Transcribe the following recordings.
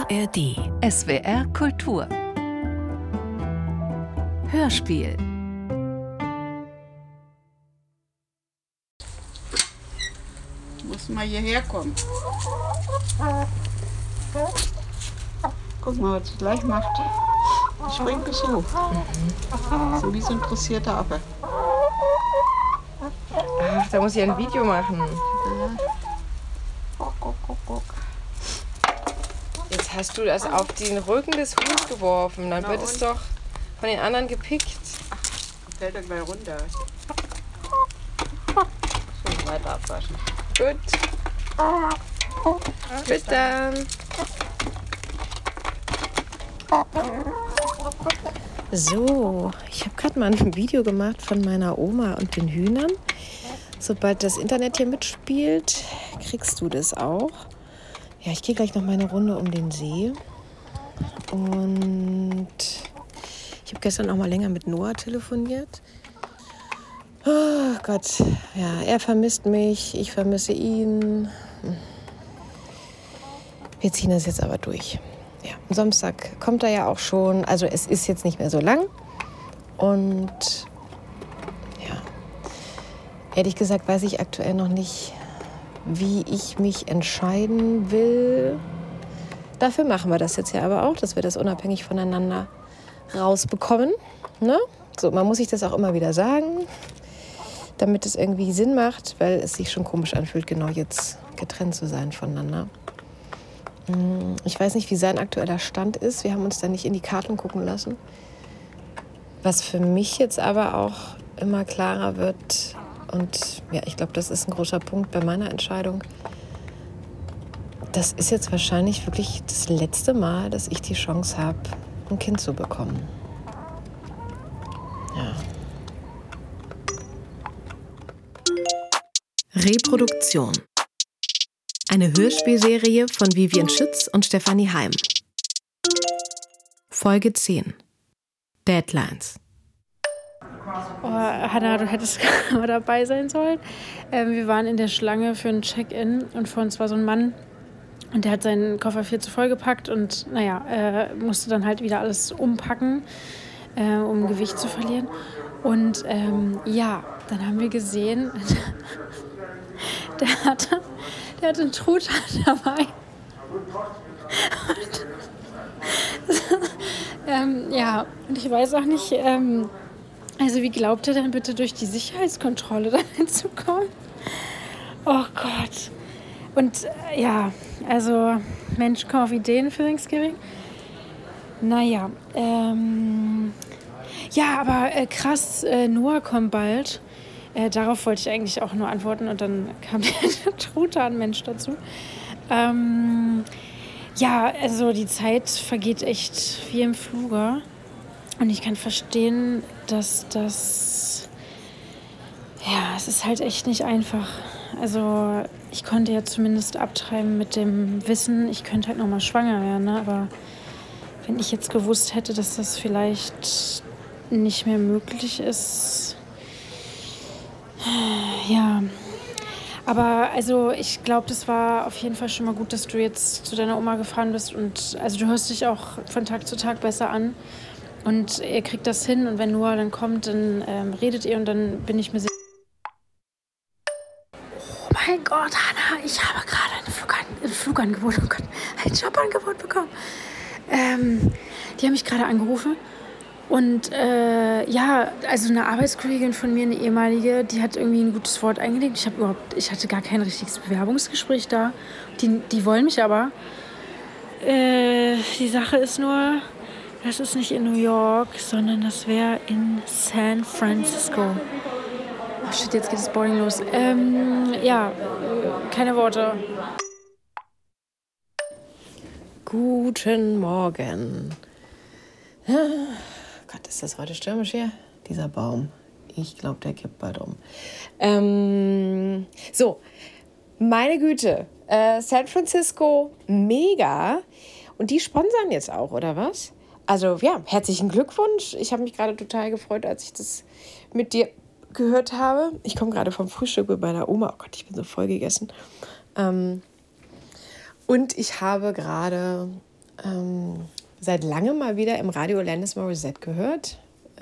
ARD SWR Kultur Hörspiel. Muss mal hierher kommen. Guck mal, was sie gleich macht. Die springt bis hoch. So wie so ein dressierter Affe. Ach, da muss ich ein Video machen. Guck. Jetzt hast du das auf den Rücken des Huhns geworfen. Dann wird es doch von den anderen gepickt. Fällt er gleich runter. Schön weiter abwaschen. Gut. Bis dann. So, ich habe gerade mal ein Video gemacht von meiner Oma und den Hühnern. Sobald das Internet hier mitspielt, kriegst du das auch. Ja, ich gehe gleich noch mal eine Runde um den See. Und ich habe gestern auch mal länger mit Noah telefoniert. Oh Gott, ja, er vermisst mich, ich vermisse ihn. Wir ziehen das jetzt aber durch. Ja, am Samstag kommt er ja auch schon. Also es ist jetzt nicht mehr so lang. Und ja, ehrlich gesagt weiß ich aktuell noch nicht, wie ich mich entscheiden will. Dafür machen wir das jetzt ja aber auch, dass wir das unabhängig voneinander rausbekommen. Ne? So, man muss sich das auch immer wieder sagen, damit es irgendwie Sinn macht, weil es sich schon komisch anfühlt, genau jetzt getrennt zu sein voneinander. Ich weiß nicht, wie sein aktueller Stand ist. Wir haben uns da nicht in die Karten gucken lassen. Was für mich jetzt aber auch immer klarer wird, und ja, ich glaube, das ist ein großer Punkt bei meiner Entscheidung. Das ist jetzt wahrscheinlich wirklich das letzte Mal, dass ich die Chance habe, ein Kind zu bekommen. Ja. Reproduktion. Eine Hörspielserie von Vivian Schütz und Stefanie Heim. Folge 10. Deadlines. Oh, Hannah, du hättest mal dabei sein sollen. Wir waren in der Schlange für ein Check-in und vor uns war so ein Mann und der hat seinen Koffer viel zu voll gepackt und musste dann halt wieder alles umpacken, um Gewicht zu verlieren. Und dann haben wir gesehen, der hatte einen Truthahn dabei. Und ich weiß auch nicht, also wie glaubt er denn bitte durch die Sicherheitskontrolle da hinzukommen? Oh Gott. Und also Mensch, komm auf Ideen für Thanksgiving. Naja, aber krass, Noah kommt bald. Darauf wollte ich eigentlich auch nur antworten und dann kam der Truthahn-Mensch dazu. Also die Zeit vergeht echt wie im Fluge. Und ich kann verstehen, dass es ist halt echt nicht einfach. Also ich konnte ja zumindest abtreiben mit dem Wissen, ich könnte halt nochmal schwanger werden, ne? Aber wenn ich jetzt gewusst hätte, dass das vielleicht nicht mehr möglich ist, ja. Aber also ich glaube, das war auf jeden Fall schon mal gut, dass du jetzt zu deiner Oma gefahren bist. Und also du hörst dich auch von Tag zu Tag besser an. Und ihr kriegt das hin und wenn Noah dann kommt, dann redet ihr und dann bin ich mir sicher. Oh mein Gott, Hannah, ich habe gerade ein Flugangebot, ein Jobangebot bekommen. Die haben mich gerade angerufen und also eine Arbeitskollegin von mir, eine ehemalige, die hat irgendwie ein gutes Wort eingelegt. Ich hatte gar kein richtiges Bewerbungsgespräch da. Die wollen mich aber. Die Sache ist nur, das ist nicht in New York, sondern das wäre in San Francisco. Oh shit, jetzt geht das Boarding los. Keine Worte. Guten Morgen. Gott, ist das heute stürmisch hier? Dieser Baum. Ich glaube, der kippt bald um. So, meine Güte. San Francisco, mega. Und die sponsern jetzt auch, oder was? Also ja, herzlichen Glückwunsch. Ich habe mich gerade total gefreut, als ich das mit dir gehört habe. Ich komme gerade vom Frühstück bei meiner Oma. Oh Gott, ich bin so voll gegessen. Und ich habe gerade seit langem mal wieder im Radio Alanis Morissette gehört.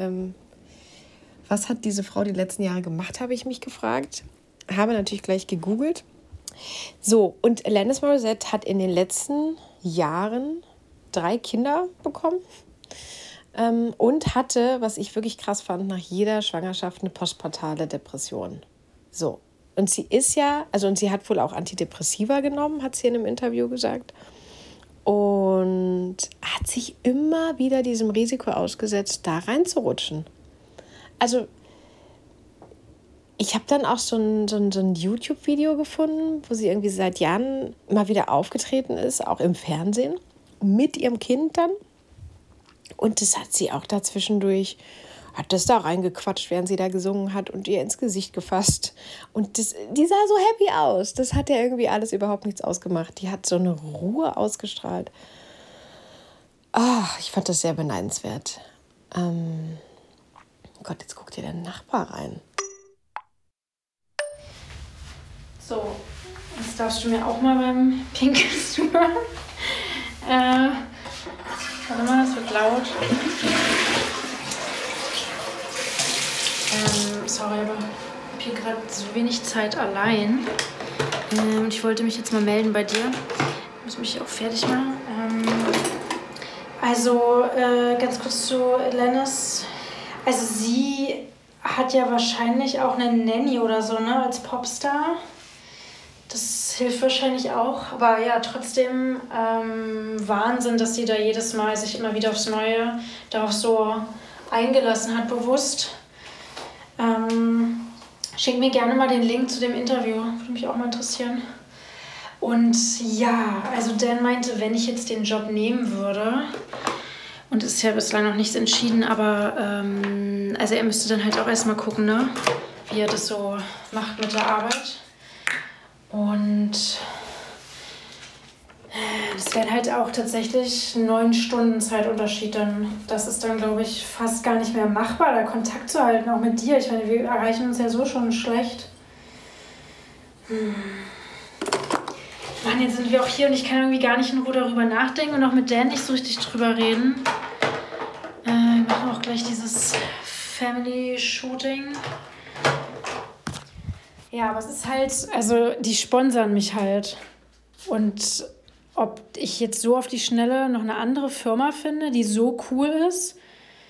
Was hat diese Frau die letzten Jahre gemacht, habe ich mich gefragt. Habe natürlich gleich gegoogelt. So, und Alanis Morissette hat in den letzten Jahren 3 Kinder bekommen und hatte, was ich wirklich krass fand, nach jeder Schwangerschaft eine postpartale Depression. So, und sie ist ja, und sie hat wohl auch Antidepressiva genommen, hat sie in einem Interview gesagt. Und hat sich immer wieder diesem Risiko ausgesetzt, da reinzurutschen. Also, ich habe dann auch so ein YouTube-Video gefunden, wo sie irgendwie seit Jahren mal wieder aufgetreten ist, auch im Fernsehen, mit ihrem Kind dann. Und das hat sie auch dazwischendurch, hat das da reingequatscht, während sie da gesungen hat und ihr ins Gesicht gefasst. Und die sah so happy aus. Das hat ja irgendwie alles überhaupt nichts ausgemacht. Die hat so eine Ruhe ausgestrahlt. Ich fand das sehr beneidenswert. Gott, jetzt guckt hier der Nachbar rein. So, jetzt darfst du mir auch mal beim Pinkeln zuhören. Warte mal, das wird laut. Sorry, aber ich habe hier gerade so wenig Zeit allein. Ich wollte mich jetzt mal melden bei dir. Ich muss mich auch fertig machen. Ganz kurz zu Alanis. Also sie hat ja wahrscheinlich auch eine Nanny oder so, ne, als Popstar. Das hilft wahrscheinlich auch. Aber ja, trotzdem Wahnsinn, dass sie da jedes Mal sich immer wieder aufs Neue darauf so eingelassen hat, bewusst. Schick mir gerne mal den Link zu dem Interview. Würde mich auch mal interessieren. Und ja, also Dan meinte, wenn ich jetzt den Job nehmen würde, und es ist ja bislang noch nichts entschieden, aber er müsste dann halt auch erstmal gucken, ne, wie er das so macht mit der Arbeit. Und das wäre halt auch tatsächlich 9 Stunden Zeitunterschied. Das ist dann, glaube ich, fast gar nicht mehr machbar, da Kontakt zu halten, auch mit dir. Ich meine, wir erreichen uns ja so schon schlecht. Mann, jetzt sind wir auch hier und ich kann irgendwie gar nicht in Ruhe darüber nachdenken und auch mit Dan nicht so richtig drüber reden. Wir machen auch gleich dieses Family-Shooting. Ja, aber es ist halt, also die sponsern mich halt. Und ob ich jetzt so auf die Schnelle noch eine andere Firma finde, die so cool ist.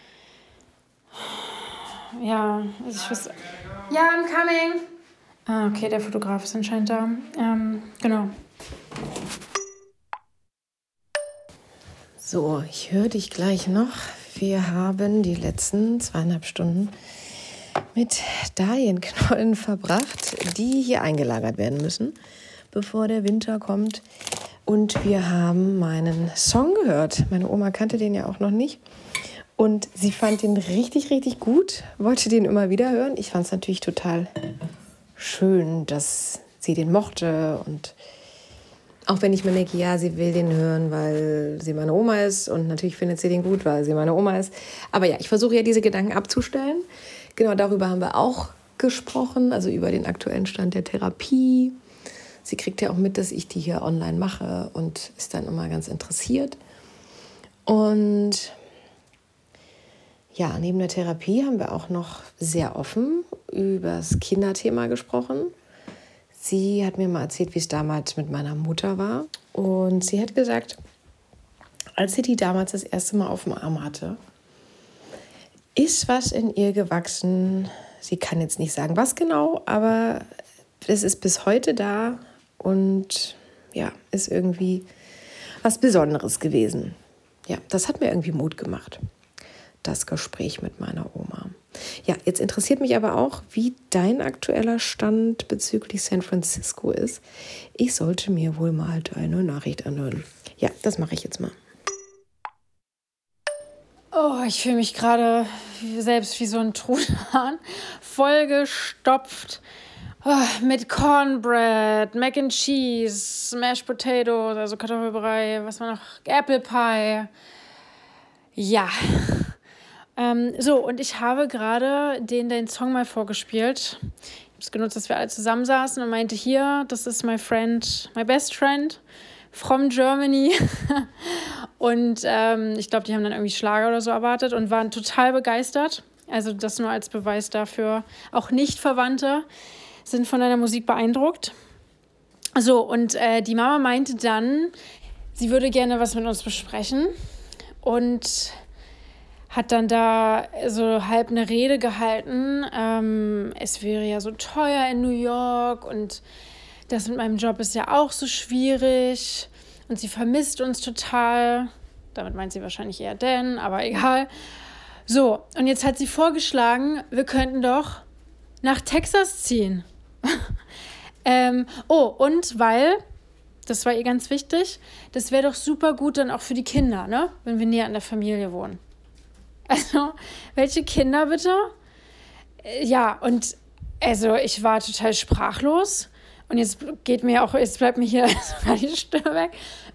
Ja, also ich weiß. Ja, I'm coming. Okay, der Fotograf ist anscheinend da. Genau. So, ich höre dich gleich noch. Wir haben die letzten 2,5 Stunden mit Dahlienknollen verbracht, die hier eingelagert werden müssen, bevor der Winter kommt. Und wir haben meinen Song gehört. Meine Oma kannte den ja auch noch nicht. Und sie fand den richtig, richtig gut, wollte den immer wieder hören. Ich fand es natürlich total schön, dass sie den mochte. Und auch wenn ich mir denke, ja, sie will den hören, weil sie meine Oma ist. Und natürlich findet sie den gut, weil sie meine Oma ist. Aber ja, ich versuche ja diese Gedanken abzustellen. Genau darüber haben wir auch gesprochen, also über den aktuellen Stand der Therapie. Sie kriegt ja auch mit, dass ich die hier online mache und ist dann immer ganz interessiert. Und ja, neben der Therapie haben wir auch noch sehr offen über das Kinderthema gesprochen. Sie hat mir mal erzählt, wie es damals mit meiner Mutter war. Und sie hat gesagt, als sie die damals das erste Mal auf dem Arm hatte, ist was in ihr gewachsen. Sie kann jetzt nicht sagen, was genau, aber es ist bis heute da und ja, ist irgendwie was Besonderes gewesen. Ja, das hat mir irgendwie Mut gemacht, das Gespräch mit meiner Oma. Ja, jetzt interessiert mich aber auch, wie dein aktueller Stand bezüglich San Francisco ist. Ich sollte mir wohl mal deine Nachricht anhören. Ja, das mache ich jetzt mal. Oh, ich fühle mich gerade selbst wie so ein Truthahn, vollgestopft mit Cornbread, Mac and Cheese, Mashed Potatoes, also Kartoffelbrei, was war noch, Apple Pie. Ja. So, und ich habe gerade den Song mal vorgespielt. Ich habe es genutzt, dass wir alle zusammensaßen und meinte, hier, das ist my best friend from Germany. Und ich glaube, die haben dann irgendwie Schlager oder so erwartet und waren total begeistert. Also das nur als Beweis dafür. Auch Nicht-Verwandte sind von deiner Musik beeindruckt. So, und die Mama meinte dann, sie würde gerne was mit uns besprechen und hat dann da so halb eine Rede gehalten. Es wäre ja so teuer in New York und das mit meinem Job ist ja auch so schwierig und sie vermisst uns total. Damit meint sie wahrscheinlich eher Dan, aber egal. So, und jetzt hat sie vorgeschlagen, wir könnten doch nach Texas ziehen. Und weil, das war ihr ganz wichtig, das wäre doch super gut dann auch für die Kinder, ne? Wenn wir näher an der Familie wohnen. Also, welche Kinder bitte? Ja, und also ich war total sprachlos. Und jetzt bleibt mir hier sogar die Stimme weg.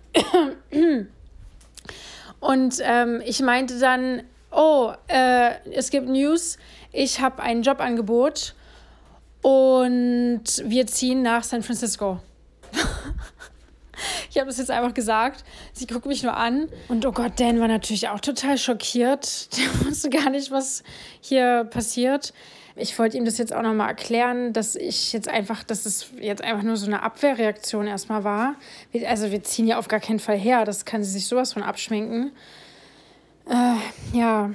Und ich meinte dann, es gibt News, ich habe ein Jobangebot und wir ziehen nach San Francisco. Ich habe das jetzt einfach gesagt. Sie guckt mich nur an. Und oh Gott, Dan war natürlich auch total schockiert. Der wusste gar nicht, was hier passiert. Ich wollte ihm das jetzt auch nochmal erklären, dass es jetzt einfach nur so eine Abwehrreaktion erstmal war. Wir ziehen ja auf gar keinen Fall her. Das kann sie sich sowas von abschminken. Ja.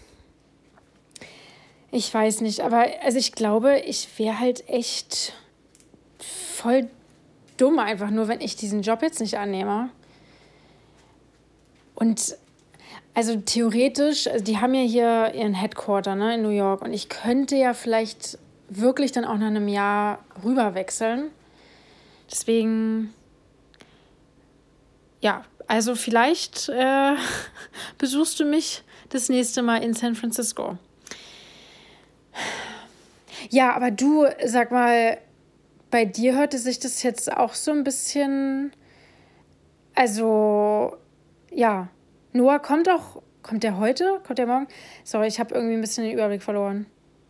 Ich weiß nicht, aber also ich glaube, ich wäre halt echt voll dumm einfach nur, wenn ich diesen Job jetzt nicht annehme. Und also theoretisch, also die haben ja hier ihren Headquarter, ne, in New York und ich könnte ja vielleicht wirklich dann auch nach einem Jahr rüber wechseln. Deswegen, ja, also vielleicht besuchst du mich das nächste Mal in San Francisco. Ja, aber du, sag mal, bei dir hörte sich das jetzt auch so ein bisschen, also, ja, Noah kommt der heute? Kommt der morgen? Sorry, ich habe irgendwie ein bisschen den Überblick verloren.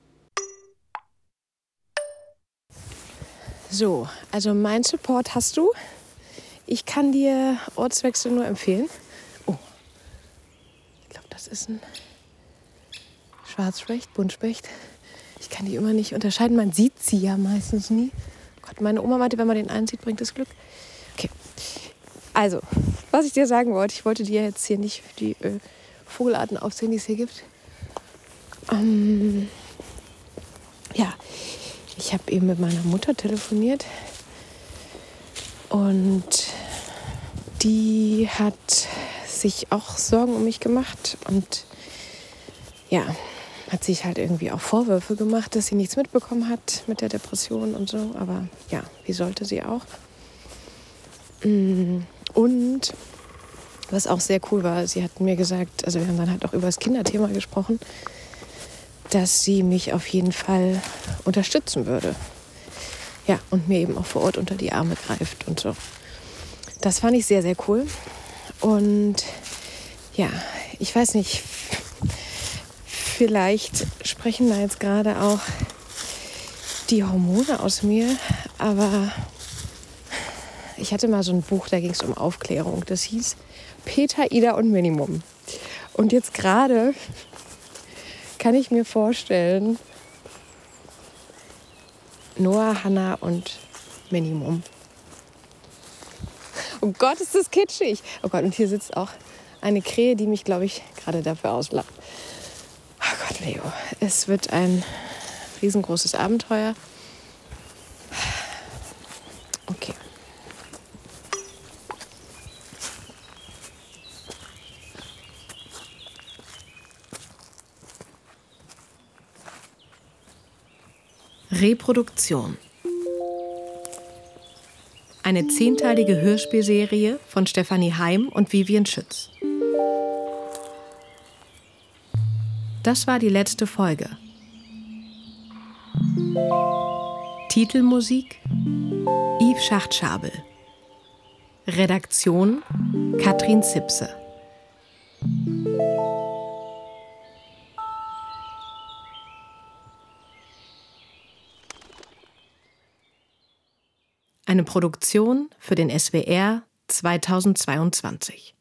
So, also mein Support hast du. Ich kann dir Ortswechsel nur empfehlen. Oh, ich glaube, das ist ein Schwarzspecht, Buntspecht. Ich kann die immer nicht unterscheiden. Man sieht sie ja meistens nie. Gott, meine Oma meinte, wenn man den einen sieht, bringt das Glück. Okay, also, was ich dir sagen wollte, ich wollte dir jetzt hier nicht die Vogelarten aufzählen, die es hier gibt. Ja, ich habe eben mit meiner Mutter telefoniert und die hat sich auch Sorgen um mich gemacht und ja, hat sich halt irgendwie auch Vorwürfe gemacht, dass sie nichts mitbekommen hat mit der Depression und so. Aber ja, wie sollte sie auch? Und was auch sehr cool war, sie hat mir gesagt, also wir haben dann halt auch über das Kinderthema gesprochen, dass sie mich auf jeden Fall unterstützen würde. Ja, und mir eben auch vor Ort unter die Arme greift und so. Das fand ich sehr, sehr cool. Und ja, ich weiß nicht, vielleicht sprechen da jetzt gerade auch die Hormone aus mir, aber ich hatte mal so ein Buch, da ging es um Aufklärung. Das hieß Peter, Ida und Minimum. Und jetzt gerade kann ich mir vorstellen, Noah, Hannah und Minimum. Oh Gott, ist das kitschig. Oh Gott, und hier sitzt auch eine Krähe, die mich, glaube ich, gerade dafür auslacht. Oh Gott, Leo, es wird ein riesengroßes Abenteuer. Okay. Reproduktion. Eine 10-teilige Hörspielserie von Stefanie Heim und Vivian Schütz. Das war die letzte Folge. Titelmusik Yves Schachtschabel. Redaktion Katrin Zipse. Eine Produktion für den SWR 2022.